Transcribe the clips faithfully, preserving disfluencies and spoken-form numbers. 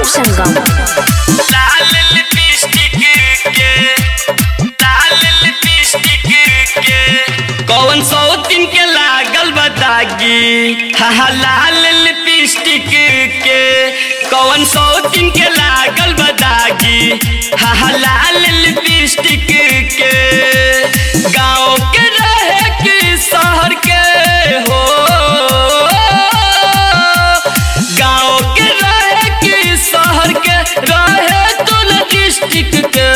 संगम लाल lipstick के लाल lipstick के कौन सौ तीन के लागल बतागी हा हा लाल लिपस्टिक के कौन सौ तीन के लागल बतागी हा हा लाल लिपस्टिक के गाँव के रहे कि शहर के हो गाँव के रहे कि शहर के रहे तो डिस्ट्रिक्ट के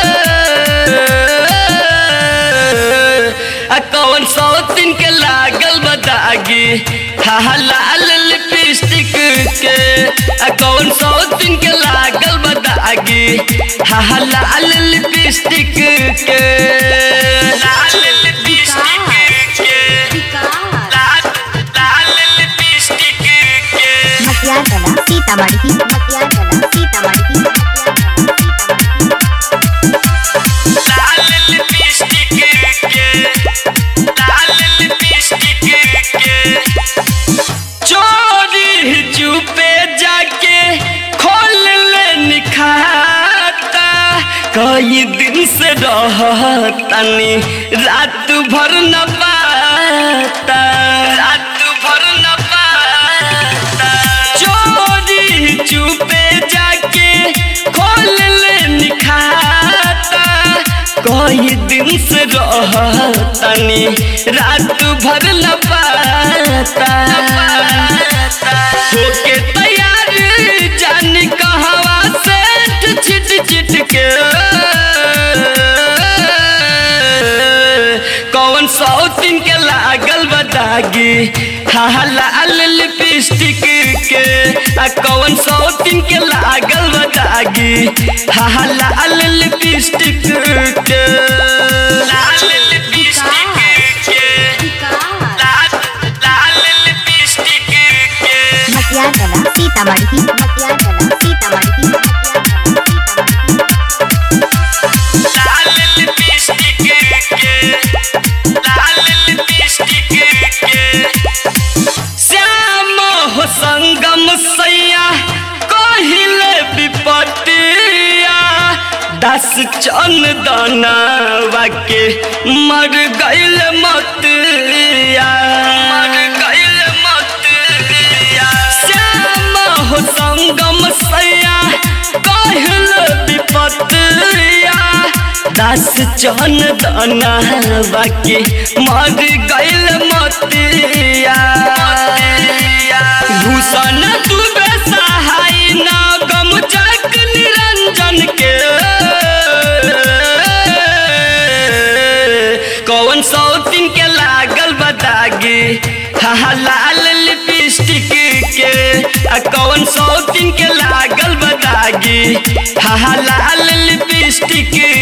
आ कौन सौ तीन के लागल बतागी हा हा लाल लिपस्टिक के आ कौन सौ तीन के लागल बतागी हा हा लाल लिपस्टिक के लाल लिपस्टिक के लाल लाल लिपस्टिक के मटियार कला सीतामढ़ी मटियार कला सीतामढ़ी लाल लिपस्टिक के लाल लिपस्टिक के चोरी चुपे जाके खोल ले निखाता कई दिन से रहतनी रात भर न पाता रात भर न पाता चोरी चुपे जाके खोल ले निखाता कई दिन से रहतनी रात भर न पाता होके तैयार जानी कहवा से चिट चिट के कौन सौ तीन के लागल बतागी हा हा लाल लिपस्टिक के आ कौन सौ तीन के लागल बतागी हा हा लाल लिपस्टिक के लाल लिपस्टिक के लाल लाल लिपस्टिक के मटियार कला सीतामढ़ी मटियार कला सीतामढ़ी लाल लिपस्टिक के लाल लिपस्टिक के श्याम हो संगम सैया कहिले विपतिया दस चंदनवा के मर गइल मतिया मर गइल मतिया श्याम हो संगम सैया कहिले विपतिया दस चंदनवा के मर गइल मतिया भूषण दुबे सहाय ना गम जग निरंजन के कौन सौ तीन के लागल बतागी हा हा लाल लिपस्टिक के आ कौन सौ तीन के लागल बतागी हा हा लाल लिपस्टिक